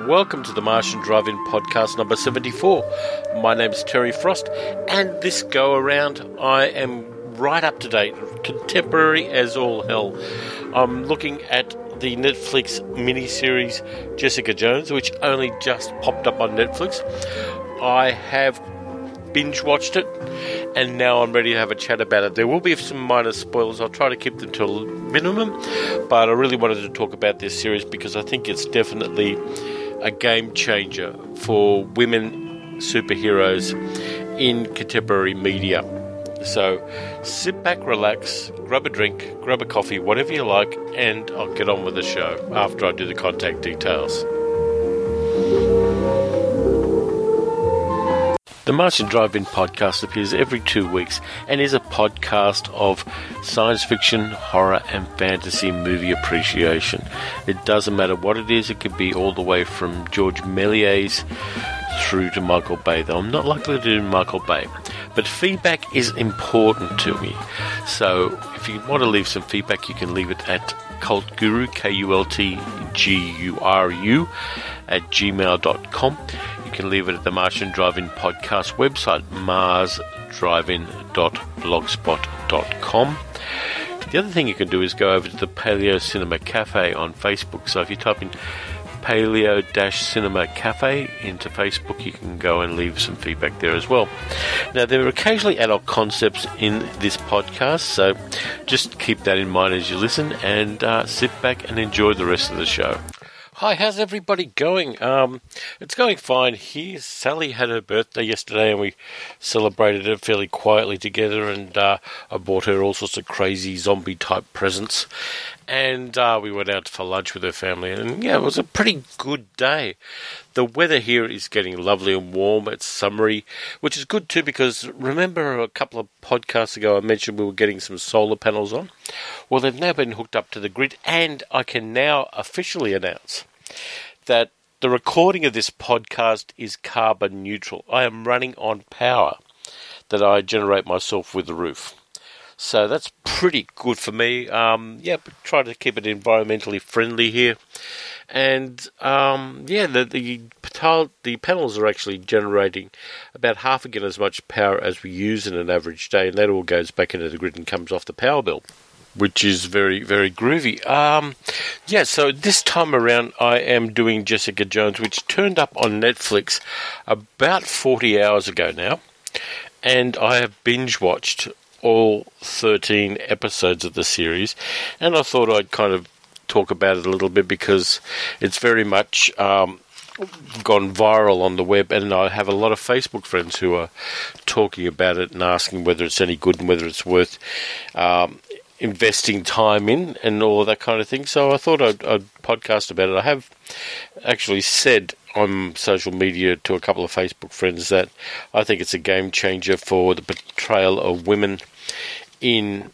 welcome to the Martian Drive-In podcast number 74. My name is Terry Frost, and this go-around I am right up to date, contemporary as all hell. I'm looking at the Netflix miniseries Jessica Jones, which only just popped up on Netflix. I have binge-watched it, and now I'm ready to have a chat about it. There will be some minor spoilers. I'll try to keep them to a minimum, but I really wanted to talk about this series because I think it's definitely a game changer for women superheroes in contemporary media. So sit back, relax, grab a drink, grab a coffee, whatever you like, and I'll get on with the show after I do the contact details. The Martian Drive-In podcast appears every 2 weeks and is a podcast of science fiction, horror and fantasy movie appreciation. It doesn't matter what it is. It could be all the way from George Méliès through to Michael Bay, though I'm not likely to do Michael Bay. But feedback is important to me. So if you want to leave some feedback, you can leave it at cultguru, KULTGURU, at gmail.com. You can leave it at the Martian Drive-In podcast website, marsdrivein.blogspot.com. The other thing you can do is go over to the Paleo Cinema Cafe on Facebook. So if you type in Paleo-Cinema Cafe into Facebook, you can go and leave some feedback there as well. Now, there are occasionally adult concepts in this podcast, so just keep that in mind as you listen, and sit back and enjoy the rest of the show. Hi, how's everybody going? It's going fine here. Sally had her birthday yesterday and we celebrated it fairly quietly together, and I bought her all sorts of crazy zombie-type presents. And we went out for lunch with her family, and yeah, it was a pretty good day. The weather here is getting lovely and warm. It's summery, which is good too, because remember a couple of podcasts ago I mentioned we were getting some solar panels on? Well, they've now been hooked up to the grid, and I can now officially announce that the recording of this podcast is carbon neutral. I am running on power that I generate myself with the roof. So that's pretty good for me. But try to keep it environmentally friendly here. And the panels are actually generating about half again as much power as we use in an average day, and that all goes back into the grid and comes off the power bill, which is very, very groovy. So this time around I am doing Jessica Jones, which turned up on Netflix about 40 hours ago now, and I have binge-watched all 13 episodes of the series, and I thought I'd kind of talk about it a little bit because it's very much gone viral on the web, and I have a lot of Facebook friends who are talking about it and asking whether it's any good and whether it's worth investing time in and all of that kind of thing. So I thought I'd podcast about it. I have actually said on social media to a couple of Facebook friends that I think it's a game changer for the portrayal of women in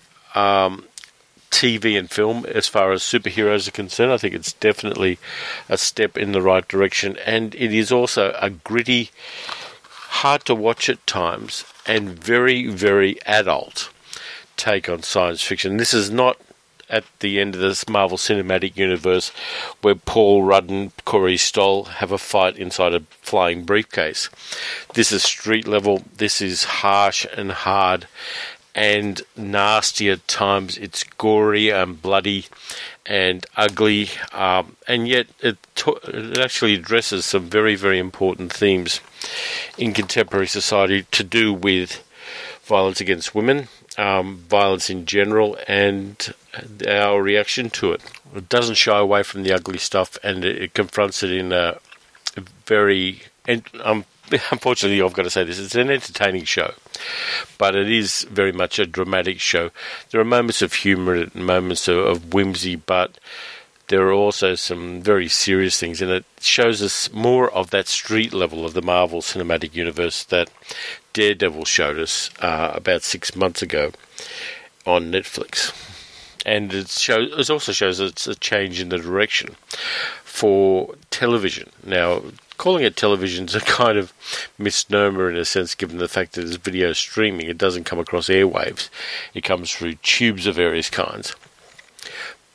TV and film as far as superheroes are concerned. I think it's definitely a step in the right direction, and it is also a gritty, hard to watch at times, and very, very adult take on science fiction. This is not at the end of this Marvel Cinematic Universe where Paul Rudd and Corey Stoll have a fight inside a flying briefcase. This is street level. This is harsh and hard and nasty at times. It's gory and bloody and ugly, and yet it actually addresses some very, very important themes in contemporary society to do with violence against women, violence in general, and our reaction to it. It doesn't shy away from the ugly stuff, and it confronts it in a very... unfortunately, I've got to say this, it's an entertaining show, but it is very much a dramatic show. There are moments of humour and moments of whimsy, but there are also some very serious things, and it shows us more of that street level of the Marvel Cinematic Universe that Daredevil showed us about 6 months ago on Netflix. And it also shows it's a change in the direction for television. Now, calling it television is a kind of misnomer in a sense, given the fact that it's video streaming. It doesn't come across airwaves. It comes through tubes of various kinds.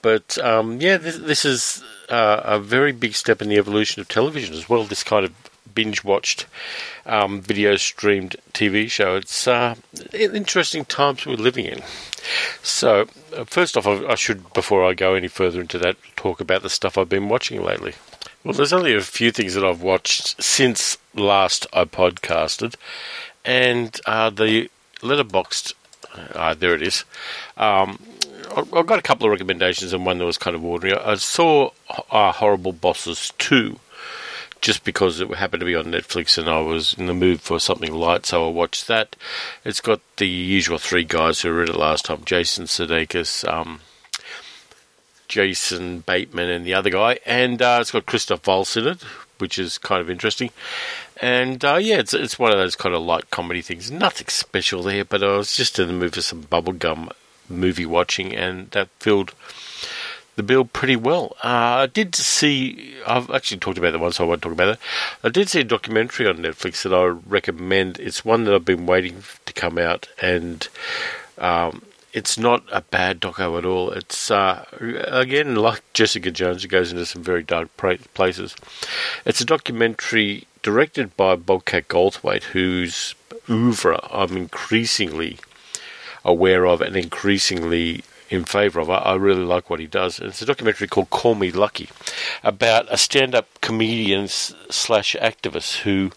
But this is a very big step in the evolution of television as well. This kind of binge-watched, video-streamed TV show. It's interesting times we're living in. So, first off, I should, before I go any further into that, talk about the stuff I've been watching lately. Well, there's only a few things that I've watched since last I podcasted, and the Letterboxd, there it is. I've got a couple of recommendations and one that was kind of ordinary. I saw Horrible Bosses 2 just because it happened to be on Netflix and I was in the mood for something light, so I watched that. It's got the usual three guys who were in it last time, Jason Sudeikis, Jason Bateman and the other guy, and it's got Christoph Waltz in it, which is kind of interesting. And it's one of those kind of light comedy things. Nothing special there, but I was just in the mood for some bubblegum movie watching, and that filled the bill pretty well. I did see, I've actually talked about that one, so I won't talk about it. I did see a documentary on Netflix that I recommend. It's one that I've been waiting to come out, and it's not a bad doco at all. It's, again, like Jessica Jones, it goes into some very dark places. It's a documentary directed by Bobcat Goldthwait, whose oeuvre I'm increasingly aware of and increasingly in favour of. I really like what he does. It's a documentary called Call Me Lucky, about a stand-up comedian / activist who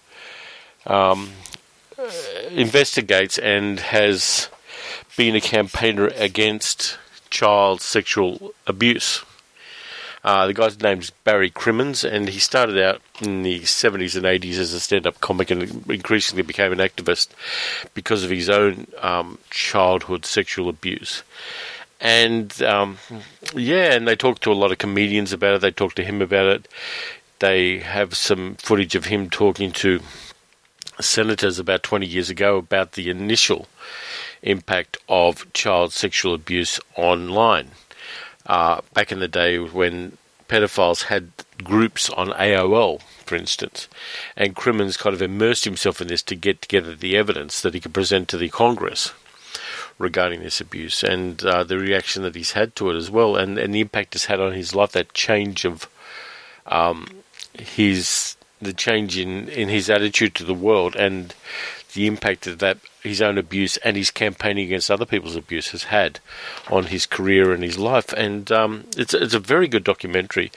investigates and has been a campaigner against child sexual abuse. The guy's name's Barry Crimmins, and he started out in the 70s and 80s as a stand-up comic and increasingly became an activist because of his own childhood sexual abuse. And, and they talked to a lot of comedians about it. They talked to him about it. They have some footage of him talking to senators about 20 years ago about the initial impact of child sexual abuse online. Back in the day when pedophiles had groups on AOL, for instance, and Crimmins kind of immersed himself in this to get together the evidence that he could present to the Congress regarding this abuse, and the reaction that he's had to it as well, and the impact it's had on his life, that change of the change in his attitude to the world, and the impact that his own abuse and his campaigning against other people's abuse has had on his career and his life. And it's a very good documentary.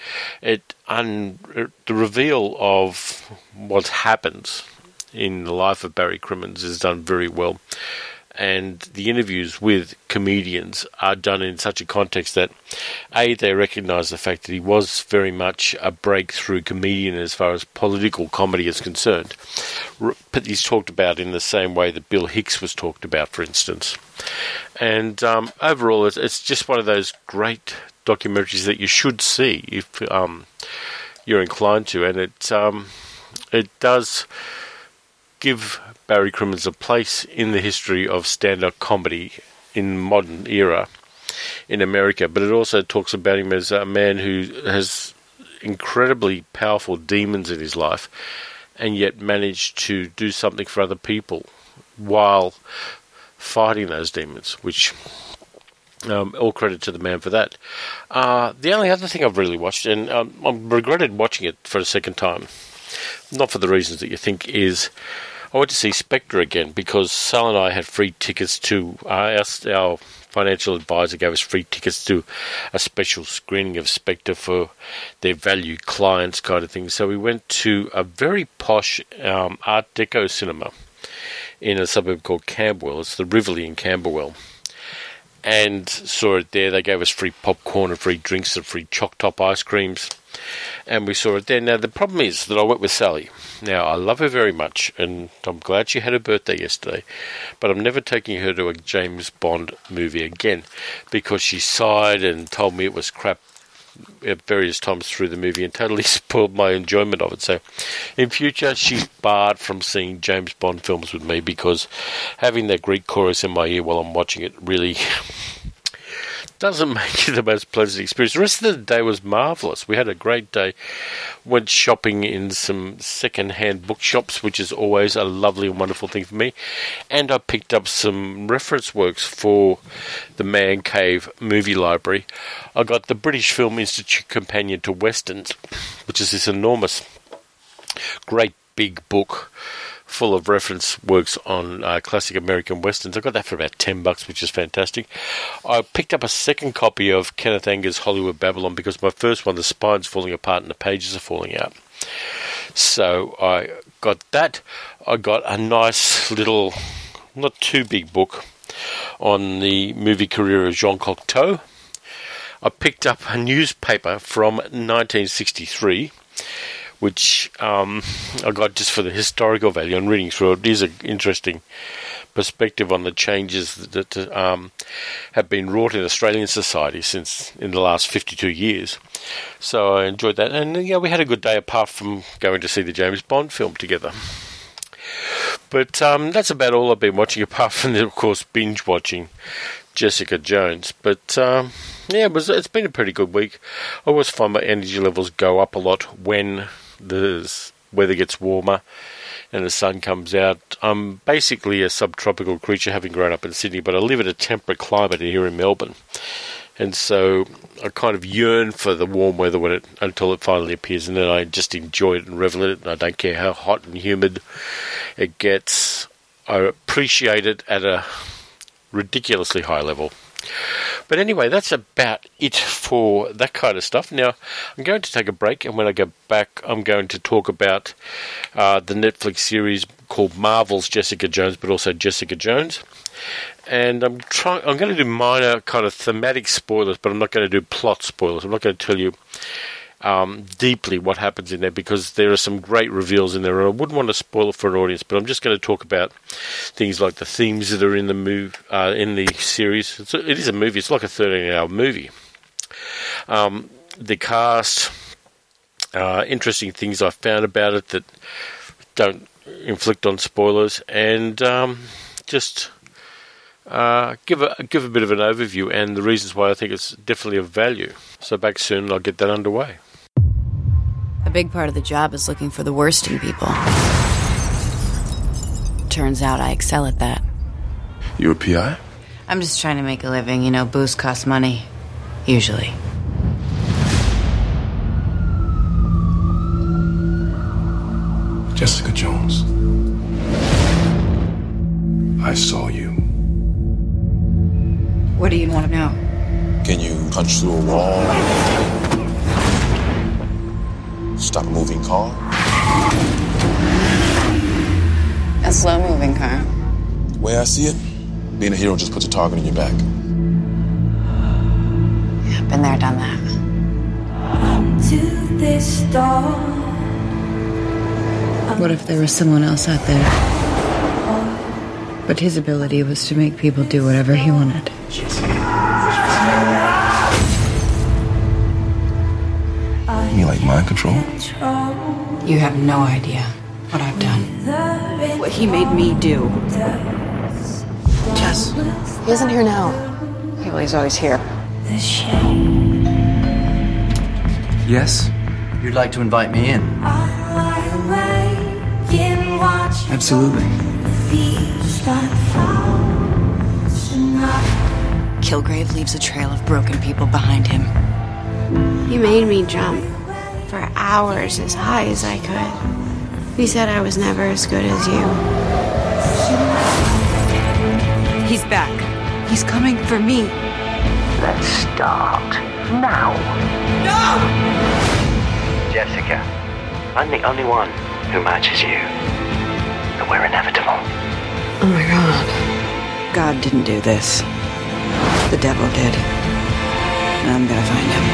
The reveal of what happens in the life of Barry Crimmins is done very well. And the interviews with comedians are done in such a context that, A, they recognise the fact that he was very much a breakthrough comedian as far as political comedy is concerned. But he's talked about in the same way that Bill Hicks was talked about, for instance. And overall, it's just one of those great documentaries that you should see if you're inclined to. And it does give Barry Crimmins a place in the history of stand-up comedy in the modern era in America, but it also talks about him as a man who has incredibly powerful demons in his life and yet managed to do something for other people while fighting those demons, which all credit to the man for that. The only other thing I've really watched, and I regretted watching it for a second time, not for the reasons that you think, is I went to see Spectre again because Sal and I had free tickets to, our financial advisor gave us free tickets to a special screening of Spectre for their valued clients kind of thing. So we went to a very posh Art Deco cinema in a suburb called Camberwell. It's the Rivoli in Camberwell. And saw it there. They gave us free popcorn and free drinks and free choc top ice creams. And we saw it there. Now, the problem is that I went with Sally. Now, I love her very much, and I'm glad she had her birthday yesterday, but I'm never taking her to a James Bond movie again because she sighed and told me it was crap at various times through the movie and totally spoiled my enjoyment of it. So, in future, she's barred from seeing James Bond films with me because having that Greek chorus in my ear while I'm watching it really doesn't make it the most pleasant experience. The rest of the day was marvellous. We had a great day. Went shopping in some second-hand bookshops, which is always a lovely and wonderful thing for me. And I picked up some reference works for the Man Cave movie library. I got the British Film Institute Companion to Westerns, which is this enormous, great big book full of reference works on classic American westerns. I got that for about $10, which is fantastic. I picked up a second copy of Kenneth Anger's Hollywood Babylon because my first one, the spine's falling apart and the pages are falling out. So I got that. I got a nice little, not too big book on the movie career of Jean Cocteau. I picked up a newspaper from 1963, which I got just for the historical value, and reading through it is an interesting perspective on the changes that have been wrought in Australian society since in the last 52 years. So I enjoyed that, and we had a good day apart from going to see the James Bond film together. But that's about all I've been watching, apart from, of course, binge watching Jessica Jones. But it's been a pretty good week. I always find my energy levels go up a lot when the weather gets warmer and the sun comes out. I'm basically a subtropical creature, having grown up in Sydney, but I live in a temperate climate here in Melbourne, and so I kind of yearn for the warm weather until it finally appears, and then I just enjoy it and revel in it, and I don't care how hot and humid it gets. I appreciate it at a ridiculously high level. But anyway, that's about it for that kind of stuff. Now, I'm going to take a break, and when I get back, I'm going to talk about the Netflix series called Marvel's Jessica Jones, but also Jessica Jones. And I'm going to do minor kind of thematic spoilers, but I'm not going to do plot spoilers. I'm not going to tell you deeply what happens in there, because there are some great reveals in there, and I wouldn't want to spoil it for an audience, but I'm just going to talk about things like the themes that are in the in the series. It is a movie. It's like a 13-hour movie. The cast, interesting things I found about it that don't inflict on spoilers, and just give a bit of an overview and the reasons why I think it's definitely of value. So back soon, and I'll get that underway. A big part of the job is looking for the worst in people. Turns out I excel at that. You a PI? I'm just trying to make a living. Booze costs money. Usually. Jessica Jones. I saw you. What do you want to know? Can you punch through a wall? Stop a moving car? A slow-moving car. The way I see it, being a hero just puts a target on your back. Yeah, been there, done that. What if there was someone else out there? But his ability was to make people do whatever he wanted. You like mind control? You have no idea what I've done. What he made me do. Jess. He isn't here now. Yeah, well, he's always here. Yes? You'd like to invite me in? Absolutely. Kilgrave leaves a trail of broken people behind him. He made me jump for hours as high as I could. He said I was never as good as you. He's back. He's coming for me. Let's start now. No! Jessica, I'm the only one who matches you. And we're inevitable. Oh my God. God didn't do this. The devil did. And I'm gonna find him.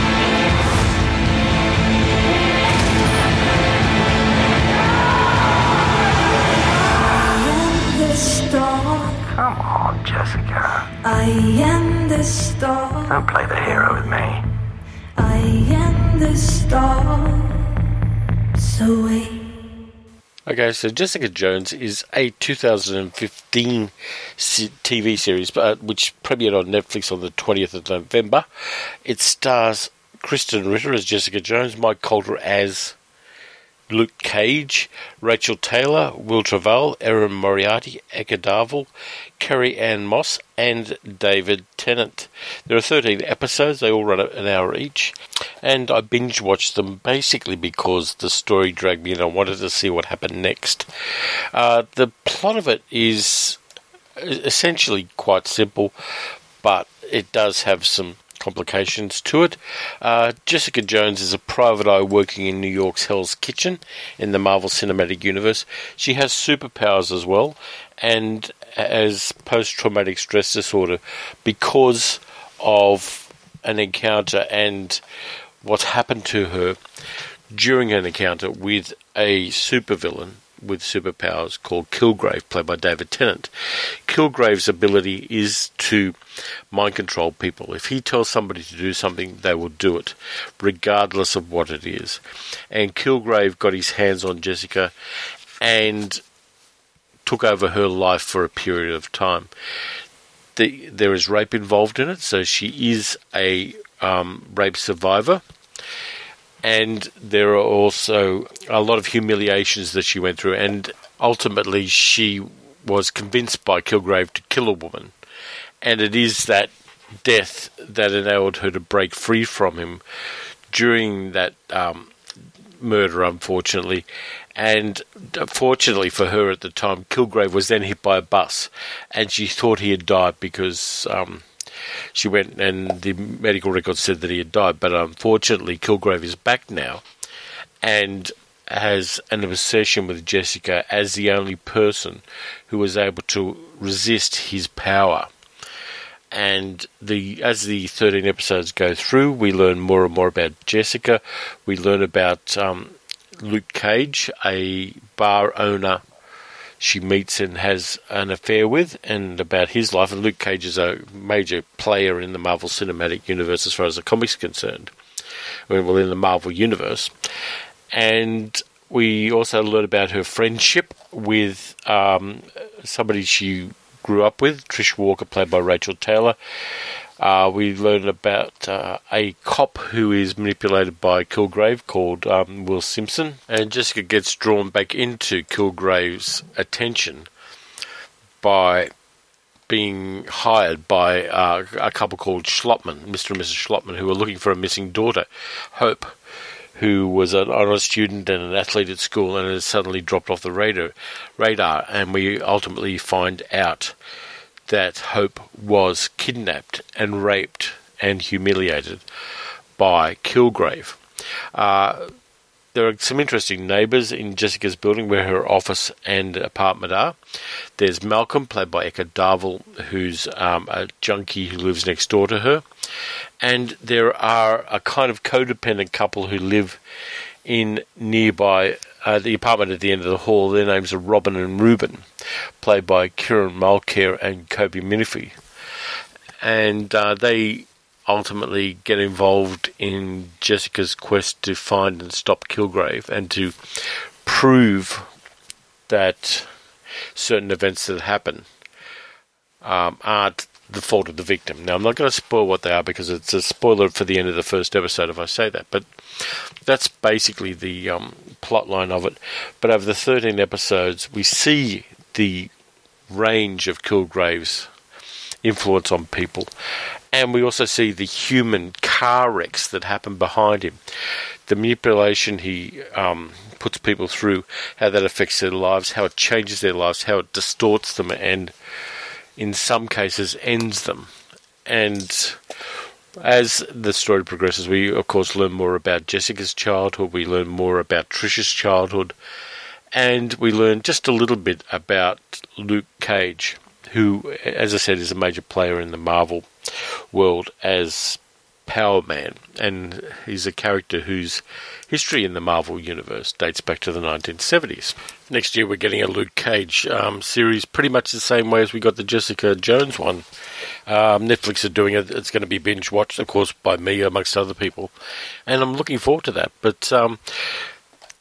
Come on, Jessica. I am the star. Don't play the hero with me. I am the star. So wait. Okay, so Jessica Jones is a 2015 TV series which premiered on Netflix on the 20th of November. It stars Kristen Ritter as Jessica Jones, Mike Coulter as Luke Cage, Rachel Taylor, Will Travel, Erin Moriarty, Eka Darville, Carrie Ann Moss, and David Tennant. There are 13 episodes. They all run an hour each. And I binge-watched them basically because the story dragged me in. I wanted to see what happened next. The plot of it is essentially quite simple, but it does have some complications to it. Jessica Jones is a private eye working in New York's Hell's Kitchen in the Marvel Cinematic Universe. She has superpowers as well, and has post-traumatic stress disorder because of an encounter and what happened to her during an encounter with a supervillain with superpowers called Kilgrave, played by David Tennant. Kilgrave's ability is to mind control people. If he tells somebody to do something, they will do it, regardless of what it is. And Kilgrave got his hands on Jessica and took over her life for a period of time. There is rape involved in it, so she is a rape survivor. And there are also a lot of humiliations that she went through, and ultimately she was convinced by Kilgrave to kill a woman. And it is that death that enabled her to break free from him during that murder, unfortunately. And fortunately for her at the time, Kilgrave was then hit by a bus, and she thought he had died because she went and the medical records said that he had died. But unfortunately, Kilgrave is back now and has an obsession with Jessica as the only person who was able to resist his power. And as the 13 episodes go through, we learn more and more about Jessica. We learn about Luke Cage, a bar owner she meets and has an affair with, and about his life. And Luke Cage is a major player in the Marvel Cinematic Universe as far as the comics are concerned. Well, in the Marvel Universe. And we also learn about her friendship with somebody she grew up with, Trish Walker, played by Rachel Taylor. We learn about a cop who is manipulated by Kilgrave called Will Simpson. And Jessica gets drawn back into Kilgrave's attention by being hired by a couple called Schlottman, Mr. and Mrs. Schlottman, who are looking for a missing daughter, Hope, who was an honors student and an athlete at school and has suddenly dropped off the radar. And we ultimately find out that Hope was kidnapped and raped and humiliated by Kilgrave. There are some interesting neighbours in Jessica's building where her office and apartment are. There's Malcolm, played by Eka Darville, who's a junkie who lives next door to her. And there are a kind of codependent couple who live in nearby the apartment at the end of the hall. Their names are Robin and Reuben, played by Kieran Mulcair and Kobe Minifie. And they ultimately get involved in Jessica's quest to find and stop Kilgrave and to prove that certain events that happen aren't the fault of the victim. Now, I'm not going to spoil what they are because it's a spoiler for the end of the first episode if I say that, but that's basically the plot line of it. But over the 13 episodes, we see the range of Kilgrave's influence on people, and we also see the human car wrecks that happen behind him, the manipulation he puts people through, how that affects their lives, how it changes their lives, how it distorts them, and in some cases ends them. And as the story progresses, we of course learn more about Jessica's childhood, we learn more about Trish's childhood, and we learn just a little bit about Luke Cage, who, as I said, is a major player in the Marvel world as Power Man, and he's a character whose history in the Marvel Universe dates back to the 1970s. Next year we're getting a Luke Cage series pretty much the same way as we got the Jessica Jones one. Netflix are doing it. It's going to be binge-watched, of course, by me amongst other people, and I'm looking forward to that. But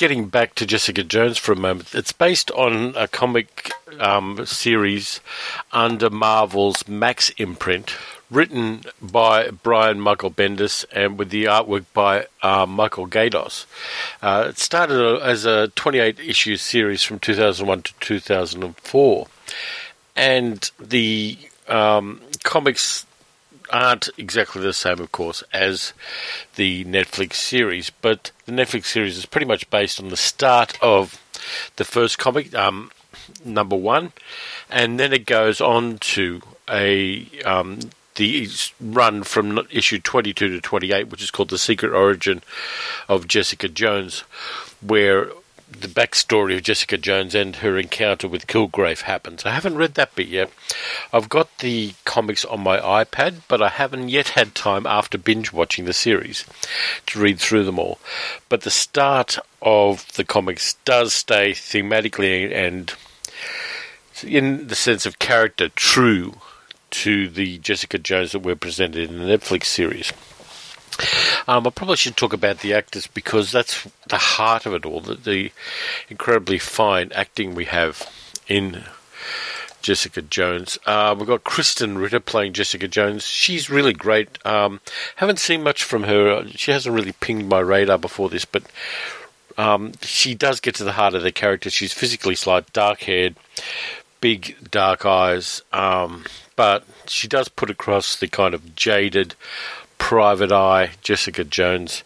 getting back to Jessica Jones for a moment, it's based on a comic series under Marvel's Max imprint, written by Brian Michael Bendis and with the artwork by Michael Gaydos. It started as a 28-issue series from 2001 to 2004. And the comics aren't exactly the same, of course, as the Netflix series, but the Netflix series is pretty much based on the start of the first comic, number 1, and then it goes on to the run from issue 22 to 28, which is called The Secret Origin of Jessica Jones, where the backstory of Jessica Jones and her encounter with Kilgrave happens. I haven't read that bit yet. I've got the comics on my iPad, but I haven't yet had time after binge watching the series to read through them all. But the start of the comics does stay thematically and in the sense of character true to the Jessica Jones that we're presented in the Netflix series. I probably should talk about the actors because that's the heart of it all, the incredibly fine acting we have in Jessica Jones. We've got Kristen Ritter playing Jessica Jones. She's really great. Haven't seen much from her. She hasn't really pinged my radar before this, but she does get to the heart of the character. She's physically slight, dark-haired, big dark eyes, but she does put across the kind of jaded, private eye Jessica Jones,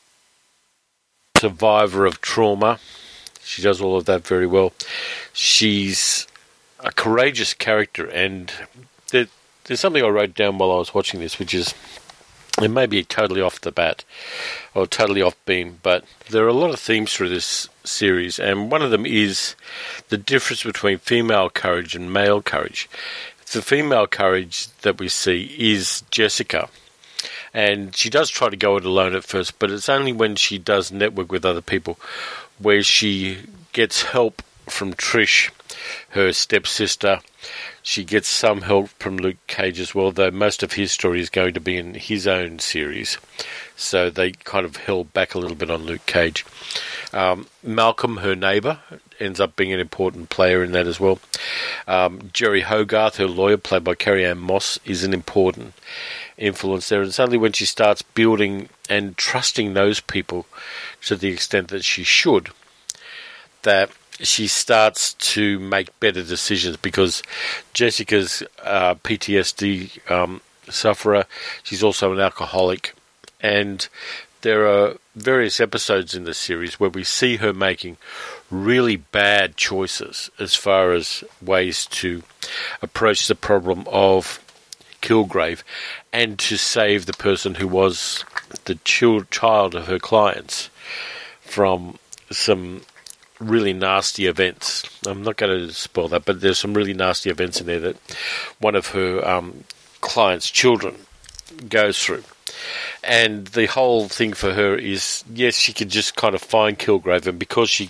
survivor of trauma. She does all of that very well. She's a courageous character, and there's something I wrote down while I was watching this, which is, it may be totally off the bat or totally off beam, but there are a lot of themes through this series, and one of them is the difference between female courage and male courage. The female courage that we see is Jessica, and she does try to go it alone at first, but it's only when she does network with other people where she gets help from Trish, her stepsister. She gets some help from Luke Cage as well, though most of his story is going to be in his own series. So they kind of held back a little bit on Luke Cage. Malcolm, her neighbour, ends up being an important player in that as well. Jerry Hogarth, her lawyer, played by Carrie-Anne Moss, is an important influence there. And suddenly when she starts building and trusting those people to the extent that she should, that she starts to make better decisions, because Jessica's PTSD sufferer, she's also an alcoholic, and there are various episodes in the series where we see her making really bad choices as far as ways to approach the problem of Kilgrave and to save the person who was the child of her clients from some really nasty events. I'm not going to spoil that, but there's some really nasty events in there that one of her clients' children goes through. And the whole thing for her is, yes, she could just kind of find Kilgrave, and because she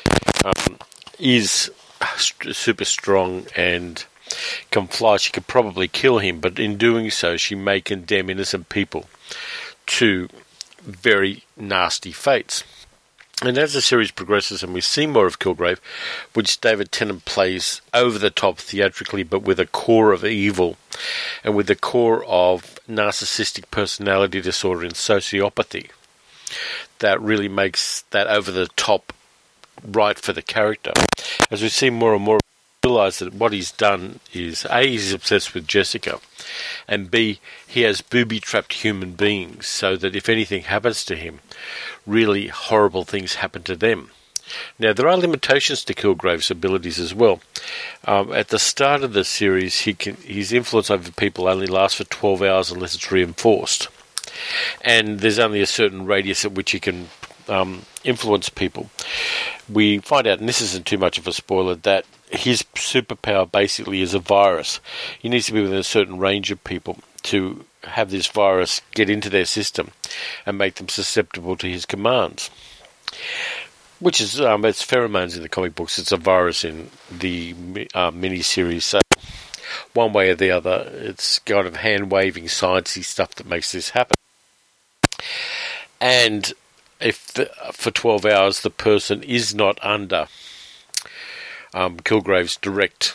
is super strong and can fly, she could probably kill him, but in doing so, she may condemn innocent people to very nasty fates. And as the series progresses and we see more of Kilgrave, which David Tennant plays over the top theatrically, but with a core of evil and with the core of narcissistic personality disorder and sociopathy, that really makes that over the top right for the character. As we see more and more, we realise that what he's done is, A, he's obsessed with Jessica, and B, he has booby-trapped human beings so that if anything happens to him, really horrible things happen to them. Now, there are limitations to Kilgrave's abilities as well. At the start of the series, his influence over people only lasts for 12 hours unless it's reinforced. And there's only a certain radius at which he can influence people. We find out, and this isn't too much of a spoiler, that his superpower basically is a virus. He needs to be within a certain range of people to have this virus get into their system and make them susceptible to his commands. Which is, it's pheromones in the comic books, it's a virus in the mini-series. So one way or the other, it's kind of hand-waving, sciencey stuff that makes this happen. And for 12 hours the person is not under Kilgrave's direct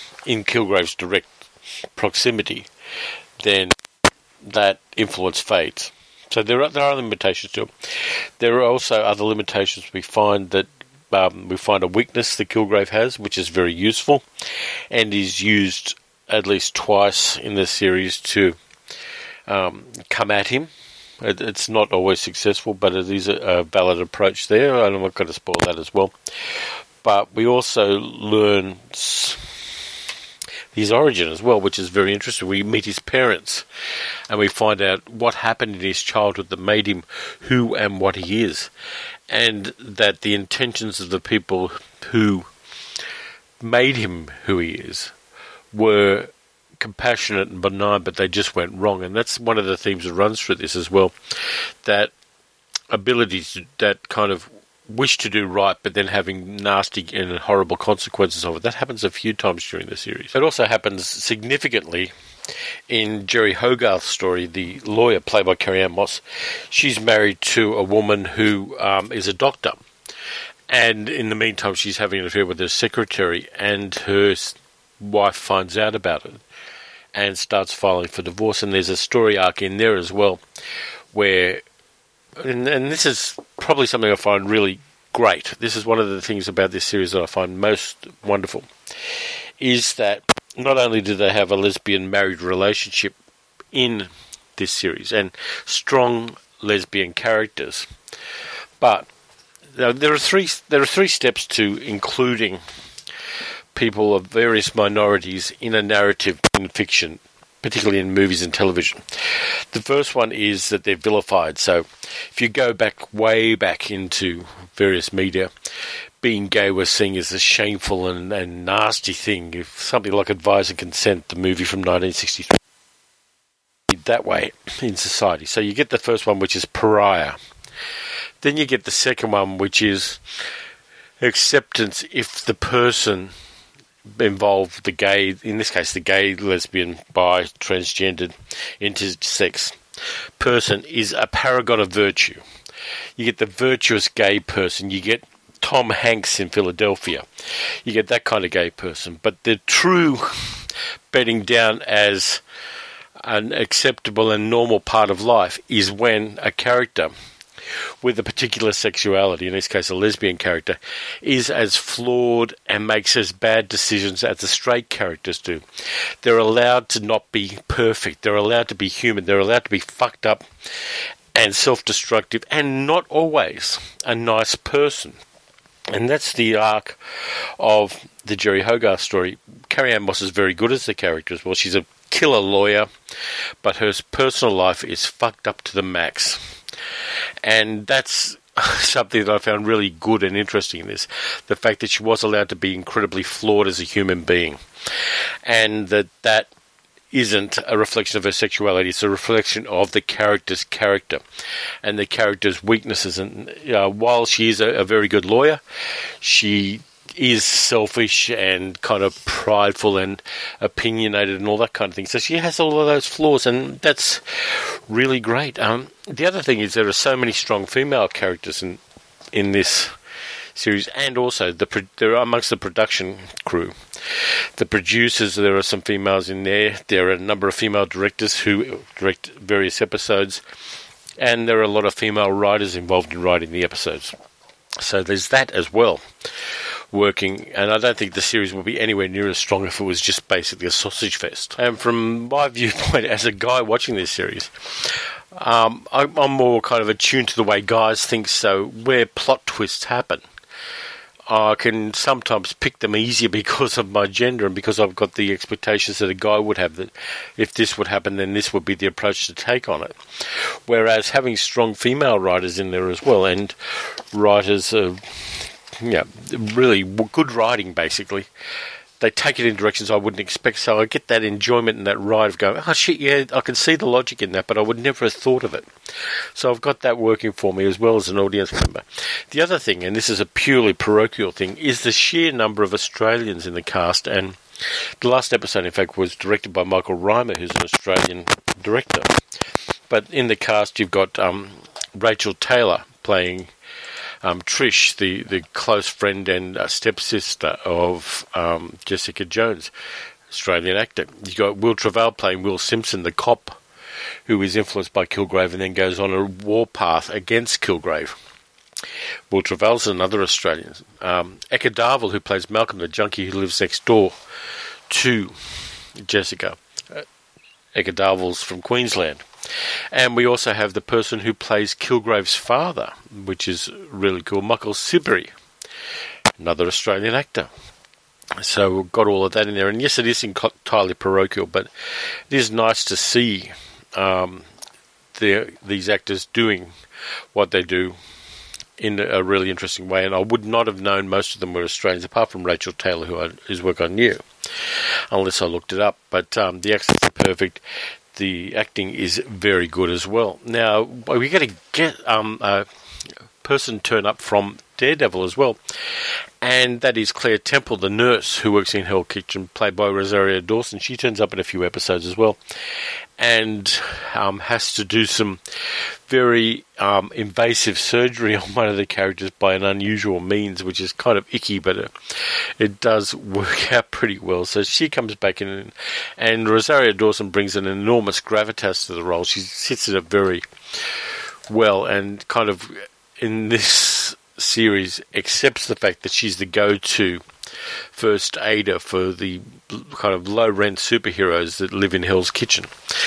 proximity, then that influence fades. So there are limitations to it. There are also other limitations. We find a weakness that Kilgrave has, which is very useful, and is used at least twice in the series to come at him. It's not always successful, but it is a valid approach there, and I'm not going to spoil that as well. But we also learn his origin as well, which is very interesting. We meet his parents, and we find out what happened in his childhood that made him who and what he is, and that the intentions of the people who made him who he is were compassionate and benign, but they just went wrong. And that's one of the themes that runs through this as well, that kind of wish to do right, but then having nasty and horrible consequences of it. That happens a few times during the series. It also happens significantly in Jerry Hogarth's story, the lawyer played by Carrie-Anne Moss. She's married to a woman who is a doctor, and in the meantime she's having an affair with her secretary, and her wife finds out about it and starts filing for divorce. And there's a story arc in there as well where, and this is probably something I find really great, this is one of the things about this series that I find most wonderful, is that not only do they have a lesbian married relationship in this series and strong lesbian characters, but there are three steps to including people of various minorities in a narrative in fiction, particularly in movies and television. The first one is that they're vilified. So if you go way back into various media, being gay was seen as a shameful and nasty thing. If something like Advise and Consent, the movie from 1963, that way in society. So you get the first one, which is pariah. Then you get the second one, which is acceptance if the person involved, the gay, in this case the gay, lesbian, bi, transgendered, intersex person is a paragon of virtue. You get the virtuous gay person. You get Tom Hanks in Philadelphia. You get that kind of gay person. But the true bedding down as an acceptable and normal part of life is when a character with a particular sexuality, in this case a lesbian character, is as flawed and makes as bad decisions as the straight characters do. They're allowed to not be perfect. They're allowed to be human. They're allowed to be fucked up and self-destructive and not always a nice person. And that's the arc of the Jerry Hogarth story. Carrie-Anne Moss is very good as the character as well. She's a killer lawyer, but her personal life is fucked up to the max. And that's something that I found really good and interesting in this. The fact that she was allowed to be incredibly flawed as a human being. And that isn't a reflection of her sexuality. It's a reflection of the character's character and the character's weaknesses. And while she is a very good lawyer, she is selfish and kind of prideful and opinionated and all that kind of thing. So she has all of those flaws, and that's really great. The other thing is there are so many strong female characters in this series, and also there are amongst the production crew. The producers, there are some females in there. There are a number of female directors who direct various episodes, and there are a lot of female writers involved in writing the episodes. So there's that as well working, and I don't think the series will be anywhere near as strong if it was just basically a sausage fest. And from my viewpoint as a guy watching this series, I'm more kind of attuned to the way guys think, so where plot twists happen, I can sometimes pick them easier because of my gender and because I've got the expectations that a guy would have, that if this would happen, then this would be the approach to take on it. Whereas having strong female writers in there as well, and writers really good writing, basically, they take it in directions I wouldn't expect, so I get that enjoyment and that ride of going, oh shit, yeah, I can see the logic in that, but I would never have thought of it. So I've got that working for me as well as an audience member. The other thing, and this is a purely parochial thing, is the sheer number of Australians in the cast. And the last episode, in fact, was directed by Michael Reimer, who's an Australian director. But in the cast, you've got Rachel Taylor, playing Trish, the close friend and stepsister of Jessica Jones, Australian actor. You've got Will Travail playing Will Simpson, the cop who is influenced by Kilgrave and then goes on a warpath against Kilgrave. Will Travail's another Australian. Eka Darville, who plays Malcolm, the junkie who lives next door to Jessica. Eka Darville's from Queensland. And we also have the person who plays Kilgrave's father, which is really cool, Michael Sibley, another Australian actor. So we've got all of that in there. And yes, it is entirely parochial, but it is nice to see these actors doing what they do in a really interesting way. And I would not have known most of them were Australians, apart from Rachel Taylor, whose work I knew, unless I looked it up. But the accents are perfect. The acting is very good as well. Now, we got to get a person turn up from Daredevil as well, and that is Claire Temple, the nurse who works in Hell Kitchen, played by Rosario Dawson. She turns up in a few episodes as well, and has to do some very invasive surgery on one of the characters by an unusual means, which is kind of icky, but it does work out pretty well. So she comes back in, and Rosario Dawson brings an enormous gravitas to the role. She sits in it very well, and kind of in this series accepts the fact that she's the go-to first aider for the kind of low-rent superheroes that live in Hell's Kitchen,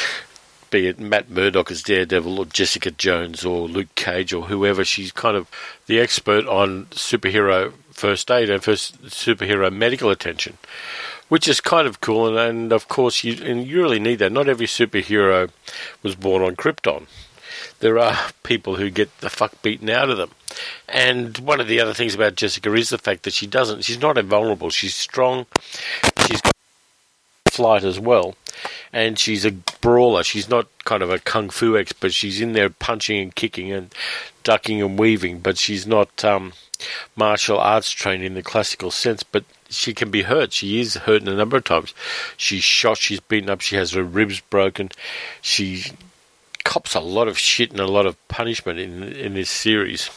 be it Matt Murdock as Daredevil or Jessica Jones or Luke Cage or whoever. She's kind of the expert on superhero first aid and first superhero medical attention, which is kind of cool. And of course, you really need that. Not every superhero was born on Krypton. There are people who get the fuck beaten out of them. And one of the other things about Jessica is the fact that she's not invulnerable. She's strong. She's got flight as well. And she's a brawler. She's not kind of a kung fu expert. She's in there punching and kicking and ducking and weaving. But she's not martial arts trained in the classical sense. But she can be hurt. She is hurt a number of times. She's shot. She's beaten up. She has her ribs broken. She cops a lot of shit and a lot of punishment in this series.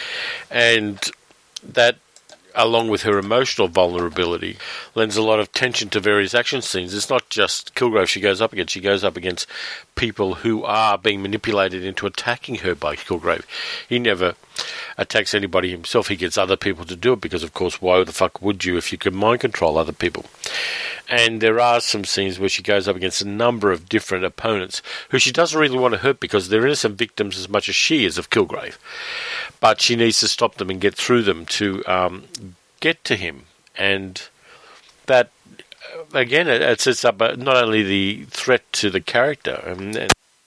And that, along with her emotional vulnerability, lends a lot of tension to various action scenes. It's not just Kilgrave she goes up against. She goes up against people who are being manipulated into attacking her by Kilgrave. He never attacks anybody himself. He gets other people to do it because, of course, why the fuck would you if you could mind control other people? And there are some scenes where she goes up against a number of different opponents who she doesn't really want to hurt because they're innocent victims as much as she is of Kilgrave. But she needs to stop them and get through them to get to him. And that, again, it sets up not only the threat to the character, and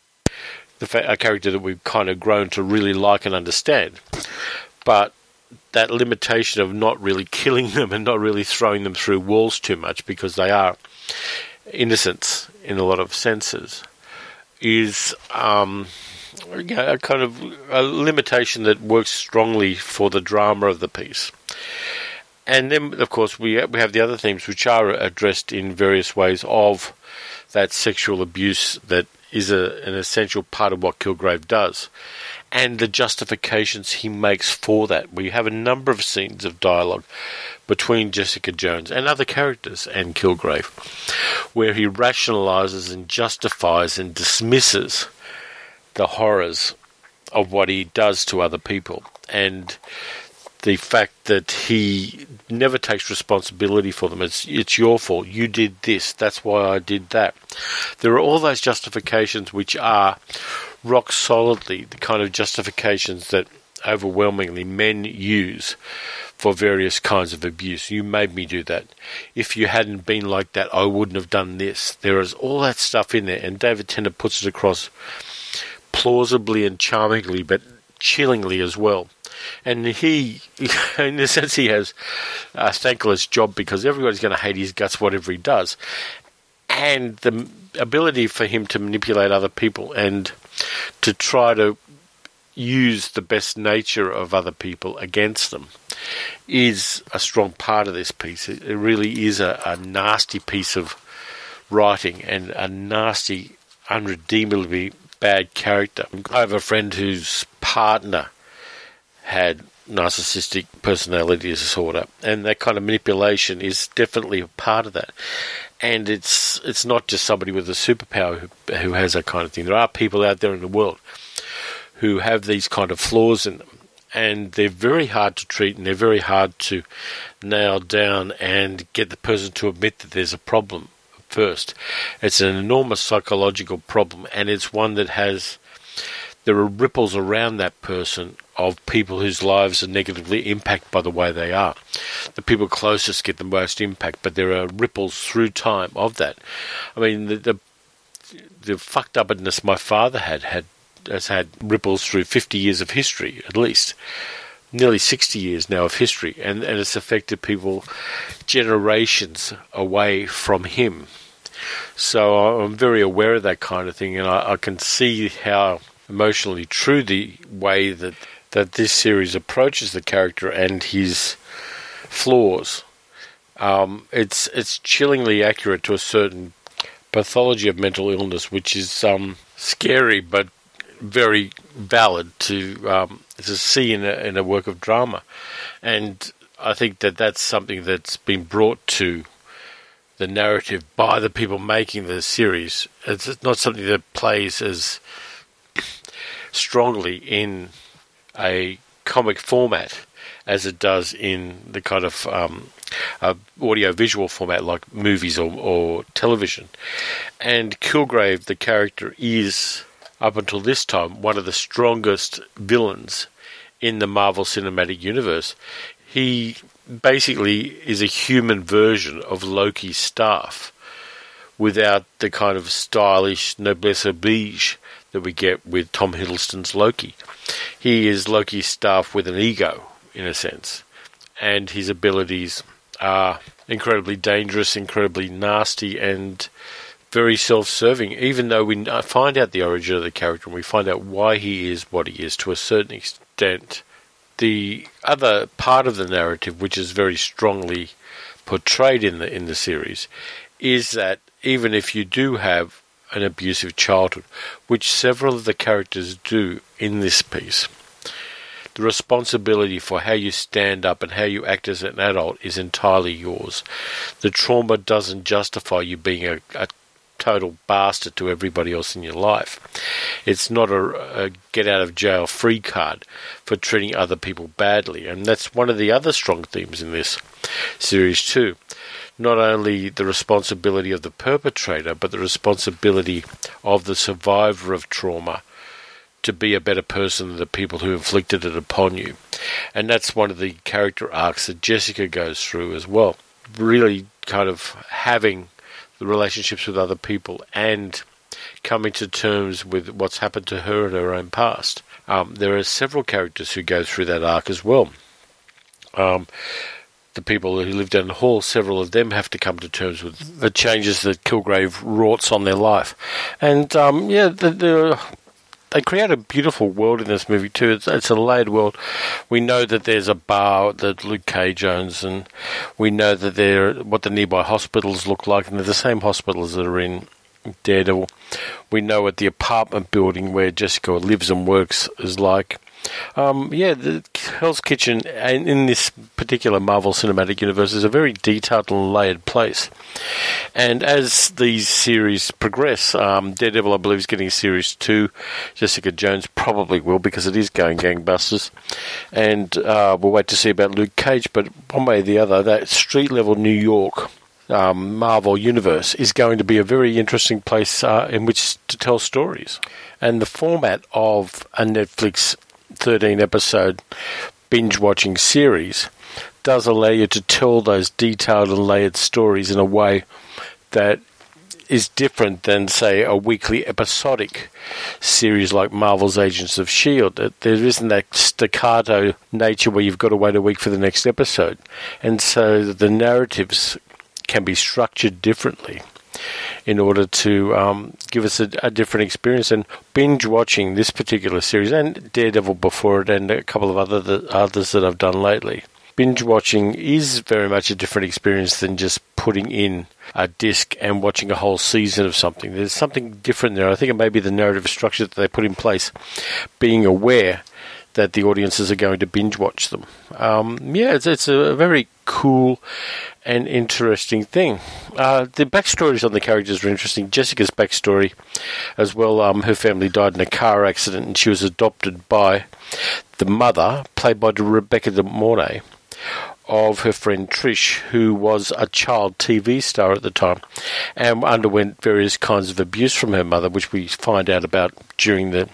a character that we've kind of grown to really like and understand, but that limitation of not really killing them and not really throwing them through walls too much because they are innocents in a lot of senses is a kind of a limitation that works strongly for the drama of the piece. And then, of course, we have the other themes which are addressed in various ways of that sexual abuse that is an essential part of what Kilgrave does, and the justifications he makes for that. We have a number of scenes of dialogue between Jessica Jones and other characters and Kilgrave, where he rationalises and justifies and dismisses the horrors of what he does to other people, and the fact that he never takes responsibility for them. It's your fault. You did this. That's why I did that. There are all those justifications which are rock solidly the kind of justifications that overwhelmingly men use for various kinds of abuse. You made me do that. If you hadn't been like that, I wouldn't have done this. There is all that stuff in there, and David Tennant puts it across plausibly and charmingly, but chillingly as well. And he, in a sense, he has a thankless job because everybody's going to hate his guts whatever he does. And the ability for him to manipulate other people and to try to use the best nature of other people against them is a strong part of this piece. It really is a nasty piece of writing and a nasty, unredeemably bad character. I have a friend whose partner had narcissistic personality disorder, and that kind of manipulation is definitely a part of that. And it's not just somebody with a superpower who has that kind of thing. There are people out there in the world who have these kind of flaws in them, and they're very hard to treat, and they're very hard to nail down and get the person to admit that there's a problem first. It's an enormous psychological problem, and it's one that there are ripples around that person of people whose lives are negatively impacted by the way they are. The people closest get the most impact, but there are ripples through time of that. I mean, the fucked upness my father has had ripples through 50 years of history, at least. Nearly 60 years now of history, and it's affected people generations away from him. So I'm very aware of that kind of thing, and I can see how emotionally true the way that this series approaches the character and his flaws. It's chillingly accurate to a certain pathology of mental illness, which is scary but very valid to see in a work of drama. And I think that's something that's been brought to the narrative by the people making the series. It's not something that plays as strongly in a comic format as it does in the kind of audio-visual format like movies or television. And Kilgrave, the character, is, up until this time, one of the strongest villains in the Marvel Cinematic Universe. He basically is a human version of Loki's staff without the kind of stylish noblesse oblige that we get with Tom Hiddleston's Loki. He is Loki's staff with an ego, in a sense, and his abilities are incredibly dangerous, incredibly nasty, and very self-serving, even though we find out the origin of the character and we find out why he is what he is to a certain extent. The other part of the narrative, which is very strongly portrayed in the series, is that even if you do have an abusive childhood, which several of the characters do in this piece, the responsibility for how you stand up and how you act as an adult is entirely yours. The trauma doesn't justify you being a total bastard to everybody else in your life. It's not a get-out-of-jail-free card for treating other people badly, and that's one of the other strong themes in this series too. Not only the responsibility of the perpetrator, but the responsibility of the survivor of trauma to be a better person than the people who inflicted it upon you. And that's one of the character arcs that Jessica goes through as well. Really kind of having the relationships with other people and coming to terms with what's happened to her in her own past. There are several characters who go through that arc as well. The people who live down the hall, several of them have to come to terms with the changes that Kilgrave wrought on their life. And, they create a beautiful world in this movie too. It's a layered world. We know that there's a bar that Luke Cage owns, and we know that what the nearby hospitals look like, and they're the same hospitals that are in Daredevil. We know what the apartment building where Jessica lives and works is like. The Hell's Kitchen in this particular Marvel Cinematic Universe is a very detailed and layered place. And as these series progress, Daredevil, I believe, is getting a series 2. Jessica Jones probably will, because it is going gangbusters. And we'll wait to see about Luke Cage. But one way or the other, that street-level New York Marvel Universe is going to be a very interesting place in which to tell stories. And the format of a Netflix 13-episode binge-watching series does allow you to tell those detailed and layered stories in a way that is different than, say, a weekly episodic series like Marvel's Agents of S.H.I.E.L.D. There isn't that staccato nature where you've got to wait a week for the next episode. And so the narratives can be structured differently in order to give us a different experience. And binge-watching this particular series, and Daredevil before it, and a couple of others that I've done lately, binge-watching is very much a different experience than just putting in a disc and watching a whole season of something. There's something different there. I think it may be the narrative structure that they put in place, being aware that the audiences are going to binge watch them. It's a very cool and interesting thing. The backstories on the characters are interesting. Jessica's backstory as well. Her family died in a car accident, and she was adopted by the mother, played by Rebecca De Mornay, of her friend Trish, who was a child TV star at the time and underwent various kinds of abuse from her mother, which we find out about during the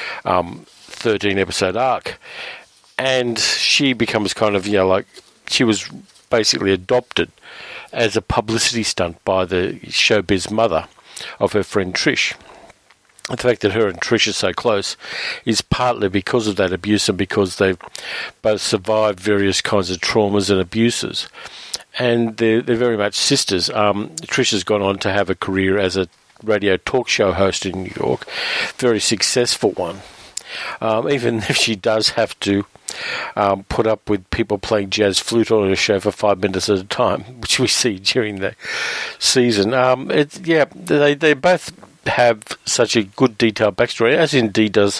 13-episode arc. And she becomes kind of, she was basically adopted as a publicity stunt by the showbiz mother of her friend Trish. The fact that her and Trish are so close is partly because of that abuse and because they've both survived various kinds of traumas and abuses. And they're very much sisters. Trish has gone on to have a career as a radio talk show host in New York, very successful one. Even if she does have to put up with people playing jazz flute on her show for 5 minutes at a time, which we see during the season. They both have such a good detailed backstory, as indeed does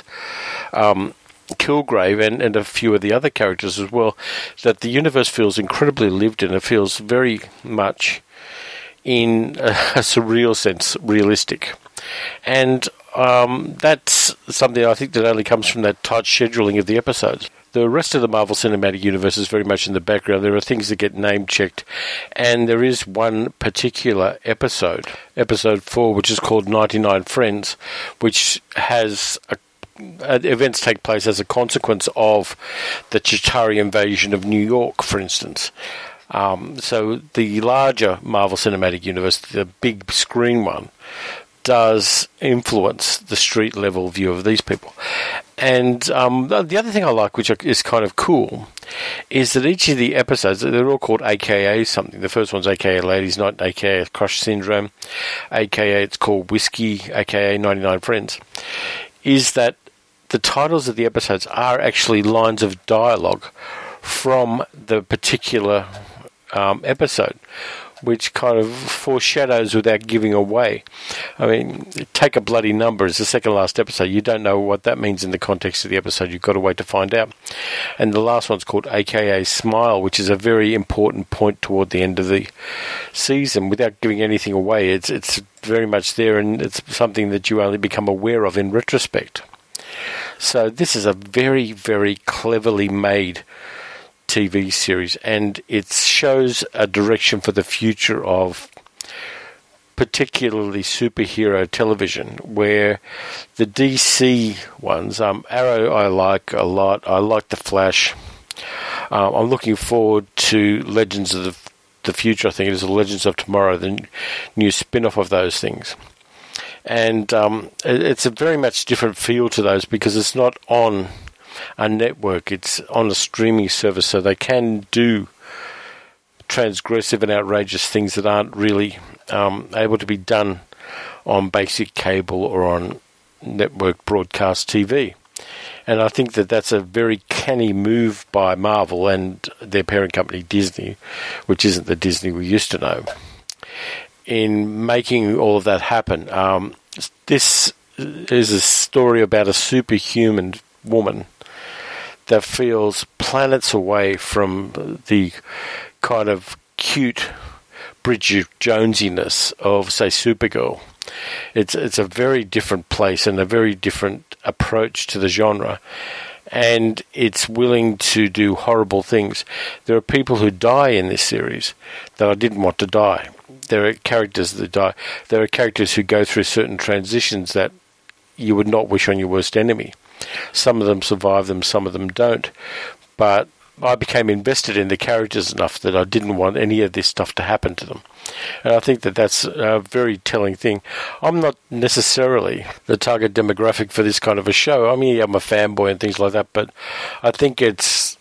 Kilgrave and a few of the other characters as well, that the universe feels incredibly lived in. It feels very much, in a surreal sense, realistic. And that's something I think that only comes from that tight scheduling of the episodes. The rest of the Marvel Cinematic Universe is very much in the background. There are things that get name-checked, and there is one particular episode, Episode 4, which is called 99 Friends, which has events take place as a consequence of the Chitauri invasion of New York, for instance. So the larger Marvel Cinematic Universe, the big screen one, does influence the street-level view of these people. And the other thing I like, which is kind of cool, is that each of the episodes, they're all called AKA something. The first one's AKA Ladies Night, AKA Crush Syndrome, AKA it's called Whiskey, AKA 99 Friends, is that the titles of the episodes are actually lines of dialogue from the particular episode, which kind of foreshadows without giving away. I mean, Take a Bloody Number is the second last episode. You don't know what that means in the context of the episode. You've got to wait to find out. And the last one's called AKA Smile, which is a very important point toward the end of the season. Without giving anything away, it's very much there, and it's something that you only become aware of in retrospect. So this is a very, very cleverly made TV series, and it shows a direction for the future of particularly superhero television, where the DC ones, Arrow I like a lot. I like The Flash. I'm looking forward to Legends of the Future. I think it is Legends of Tomorrow, the new spin-off of those things. And it's a very much different feel to those because it's not on a network, it's on a streaming service, so they can do transgressive and outrageous things that aren't really able to be done on basic cable or on network broadcast TV. And I think that that's a very canny move by Marvel and their parent company Disney, which isn't the Disney we used to know, in making all of that happen. This is a story about a superhuman woman that feels planets away from the kind of cute Bridget Jonesiness of, say, Supergirl. It's a very different place and a very different approach to the genre, and it's willing to do horrible things. There are people who die in this series that I didn't want to die. There are characters that die. There are characters who go through certain transitions that you would not wish on your worst enemy. Some of them survive them, some of them don't. But I became invested in the characters enough that I didn't want any of this stuff to happen to them. And I think that that's a very telling thing. I'm not necessarily the target demographic for this kind of a show. I mean, I'm a fanboy and things like that, but I think it's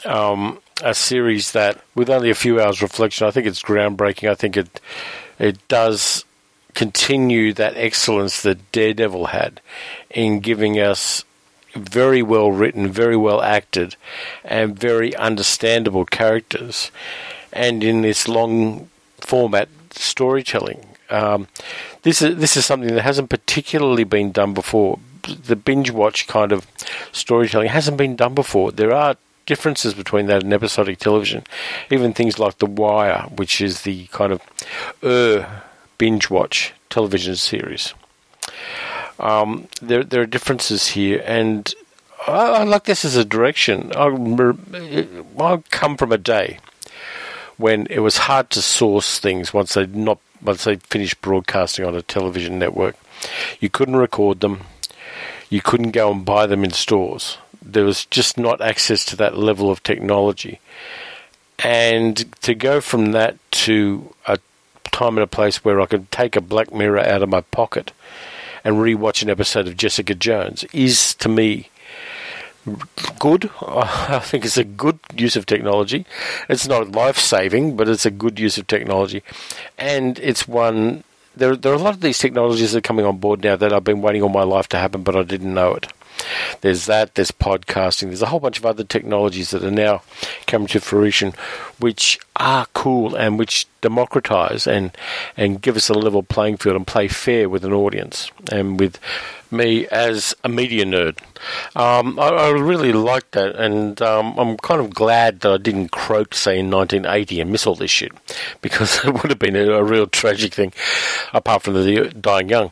a series that, with only a few hours reflection, I think it's groundbreaking. I think it does continue that excellence that Daredevil had in giving us very well written, very well acted, and very understandable characters, and in this long format storytelling. This is something that hasn't particularly been done before the binge watch kind of storytelling hasn't been done before. There are differences between that and episodic television. Even things like The Wire, which is the kind of binge watch television series. There are differences here, and I like this as a direction. I come from a day when it was hard to source things once they finished broadcasting on a television network. You couldn't record them. You couldn't go and buy them in stores. There was just not access to that level of technology. And to go from that to a time and a place where I could take a Black Mirror out of my pocket and rewatch an episode of Jessica Jones is, to me, good. I think it's a good use of technology. It's not life-saving, but it's a good use of technology. And it's one... There are a lot of these technologies that are coming on board now that I've been waiting all my life to happen, but I didn't know it. There's podcasting, there's a whole bunch of other technologies that are now coming to fruition, which are cool and which democratize and give us a level playing field and play fair with an audience and with me as a media nerd. I really like that, and I'm kind of glad that I didn't croak, say, in 1980 and miss all this shit, because it would have been a real tragic thing, apart from the dying young.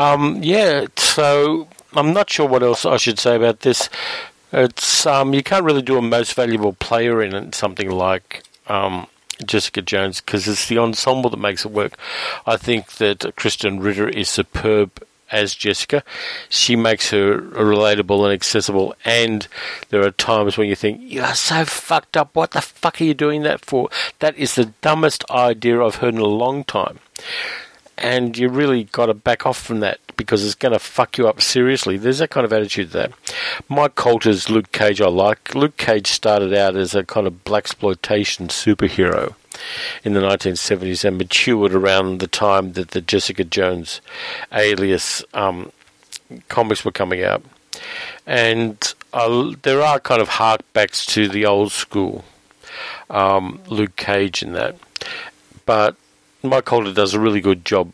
So I'm not sure what else I should say about this. It's you can't really do a most valuable player in it, something like Jessica Jones, because it's the ensemble that makes it work. I think that Kristen Ritter is superb as Jessica. She makes her relatable and accessible, and there are times when you think, you are so fucked up, what the fuck are you doing that for? That is the dumbest idea I've heard in a long time. And you really got to back off from that, because it's going to fuck you up seriously. There's that kind of attitude there. Mike Coulter's Luke Cage I like. Luke Cage started out as a kind of blaxploitation superhero in the 1970s and matured around the time that the Jessica Jones alias comics were coming out. And there are kind of harkbacks to the old school Luke Cage in that. But Mike Coulter does a really good job.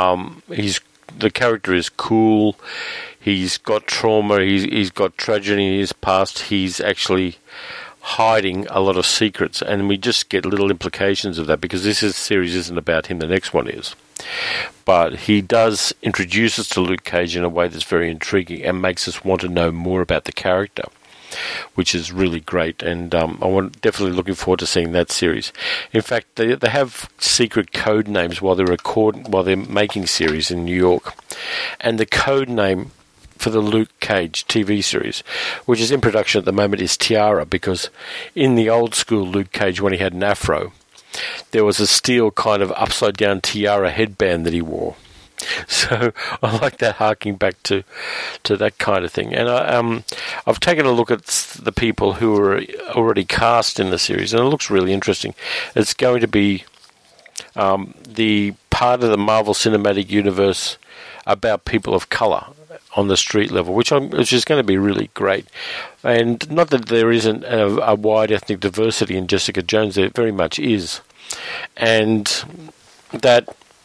The character is cool. He's got trauma. He's got tragedy in his past. He's actually hiding a lot of secrets, and we just get little implications of that, because this series isn't about him. The next one is. But he does introduce us to Luke Cage in a way that's very intriguing and makes us want to know more about the character, which is really great, and I'm definitely looking forward to seeing that series. In fact, they have secret code names while they're making series in New York, and the code name for the Luke Cage TV series, which is in production at the moment, is Tiara, because in the old school Luke Cage, when he had an afro, there was a steel kind of upside down tiara headband that he wore. So I like that, harking back to that kind of thing. And I've taken a look at the people who are already cast in the series, and it looks really interesting. It's going to be the part of the Marvel Cinematic Universe about people of colour on the street level, which is going to be really great. And not that there isn't a wide ethnic diversity in Jessica Jones, there very much is. And that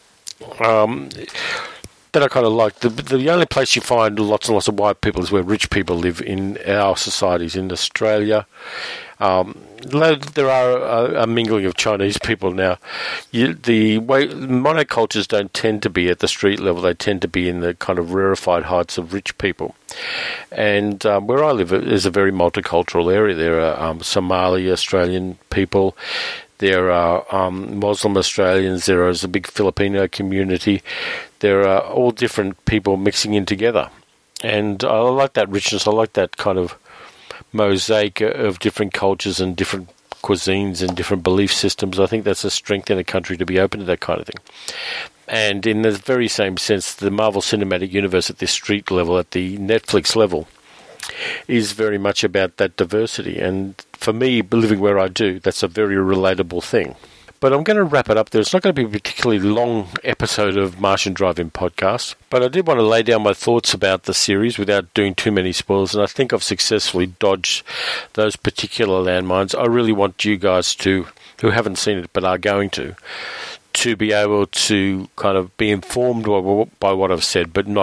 I kind of like. The only place you find lots and lots of white people is where rich people live in our societies. In Australia, there are a mingling of Chinese people now. The monocultures don't tend to be at the street level. They tend to be in the kind of rarefied heights of rich people. And where I live is a very multicultural area. There are Somali Australian people. There are Muslim Australians. There is a big Filipino community. There are all different people mixing in together. And I like that richness. I like that kind of mosaic of different cultures and different cuisines and different belief systems. I think that's a strength in a country, to be open to that kind of thing. And in the very same sense, the Marvel Cinematic Universe at the street level, at the Netflix level, is very much about that diversity. And for me, living where I do, that's a very relatable thing. But I'm going to wrap it up there. It's not going to be a particularly long episode of Martian Drive-In Podcast, but I did want to lay down my thoughts about the series without doing too many spoilers, and I think I've successfully dodged those particular landmines. I really want you guys to, who haven't seen it but are going to be able to kind of be informed by what I've said, but not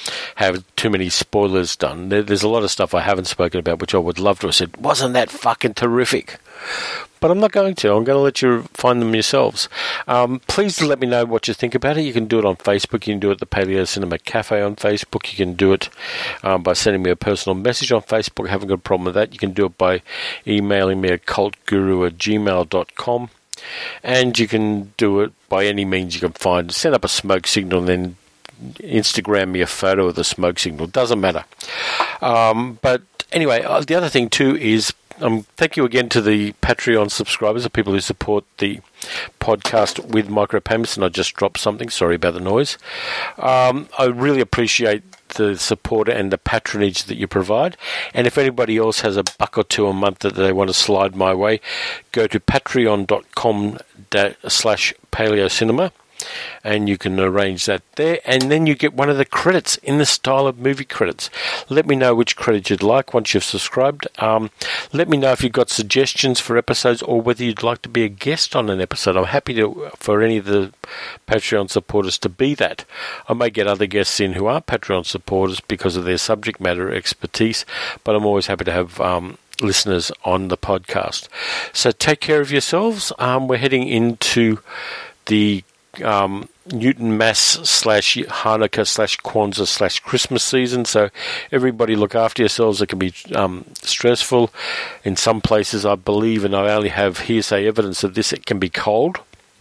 have too many spoilers done. There's a lot of stuff I haven't spoken about, which I would love to have said, wasn't that fucking terrific? But I'm not going to. I'm going to let you find them yourselves. Please let me know what you think about it. You can do it on Facebook. You can do it at the Paleo Cinema Cafe on Facebook. You can do it by sending me a personal message on Facebook. I haven't got a problem with that. You can do it by emailing me at cultguru@gmail.com. And you can do it by any means you can find. Set up a smoke signal and then Instagram me a photo of the smoke signal. Doesn't matter. But anyway, the other thing too is thank you again to the Patreon subscribers, the people who support the podcast with micropayments. And I just dropped something. Sorry about the noise. I really appreciate the support and the patronage that you provide. And if anybody else has a buck or two a month that they want to slide my way, go to patreon.com/paleocinema. And you can arrange that there, and then you get one of the credits in the style of movie credits. Let me know which credit you'd like once you've subscribed. Let me know if you've got suggestions for episodes or whether you'd like to be a guest on an episode. I'm happy for any of the Patreon supporters to be that. I may get other guests in who are Patreon supporters because of their subject matter expertise, but I'm always happy to have listeners on the podcast. So take care of yourselves. We're heading into the Newton Mass /Hanukkah /Kwanzaa /Christmas season, so everybody look after yourselves. It can be stressful in some places, I believe, and I only have hearsay evidence of this. It can be cold.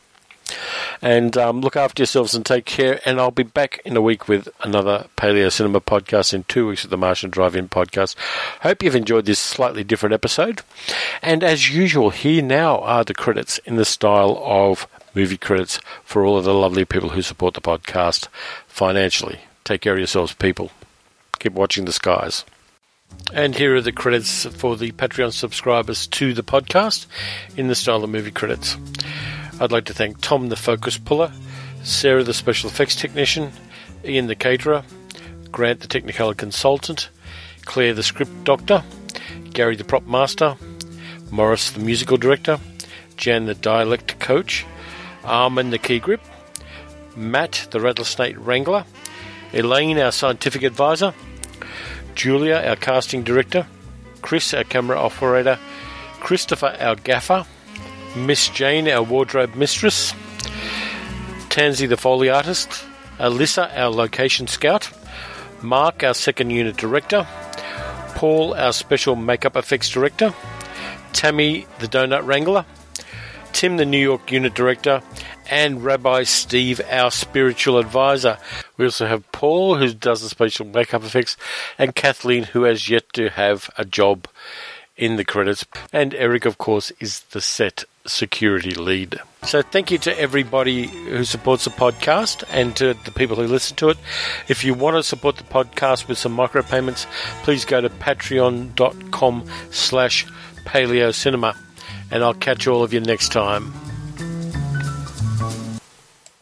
And look after yourselves and take care, and I'll be back in a week with another Paleo Cinema podcast, in 2 weeks with the Martian Drive-In podcast. Hope you've enjoyed this slightly different episode, and as usual, here now are the credits in the style of movie credits for all of the lovely people who support the podcast financially. Take care of yourselves, people. Keep watching the skies. And here are the credits for the Patreon subscribers to the podcast in the style of movie credits. I'd like to thank Tom the Focus Puller, Sarah the Special Effects Technician, Ian the Caterer, Grant the Technicolor Consultant, Claire the Script Doctor, Gary the Prop Master, Morris the Musical Director, Jan the Dialect Coach, Armin the Key Grip, Matt the Rattlesnake Wrangler, Elaine our Scientific Advisor, Julia our Casting Director, Chris our Camera Operator, Christopher our Gaffer, Miss Jane our Wardrobe Mistress, Tansy the Foley Artist, Alyssa our Location Scout, Mark our Second Unit Director, Paul our Special Makeup Effects Director, Tammy the Donut Wrangler, Tim the New York Unit Director, and Rabbi Steve our Spiritual Advisor. We also have Paul, who does the special makeup effects, and Kathleen, who has yet to have a job in the credits, and Eric, of course, is the set security lead. So thank you to everybody who supports the podcast and to the people who listen to it. If you want to support the podcast with some micropayments, please go to patreon.com/paleocinema. And I'll catch all of you next time.